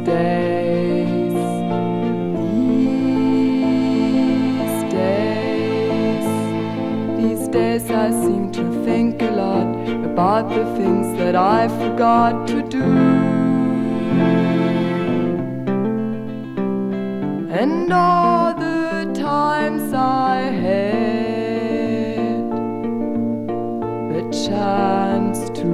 days. These days I seem to think a lot about the things that I forgot to do. And all the times I had the chance to.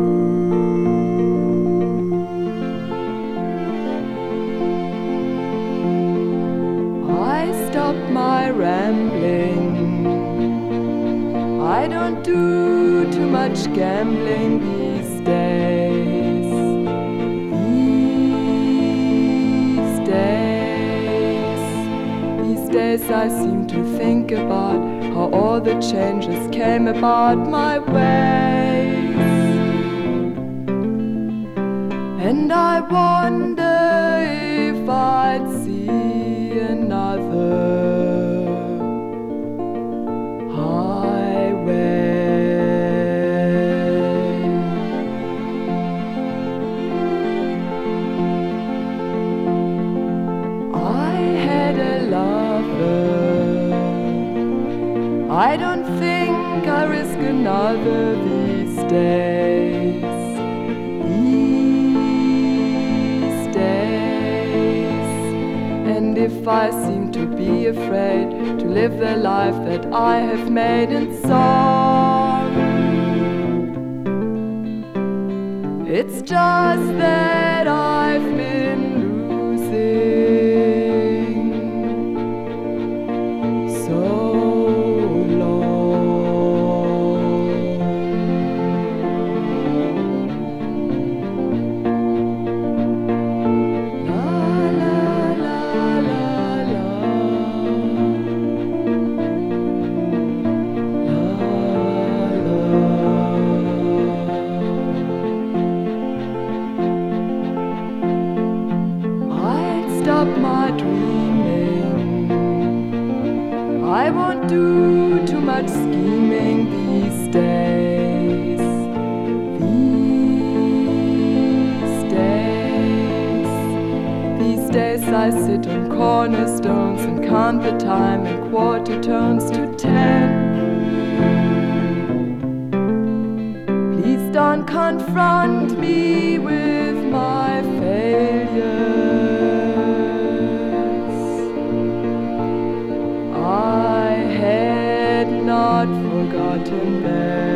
I stopped my rambling. I don't do too much gambling these days. These days I seem to think about how all the changes came about my ways. And I wonder if I'd see another I don't think I risk another these days. And if I seem to be afraid to live the life that I have made in song, it's just that I've been losing so stop my dreaming. I won't do too much scheming these days. These days I sit on cornerstones and count the time in quarter tones to 10. Please don't confront me with my failure. I had not forgotten them.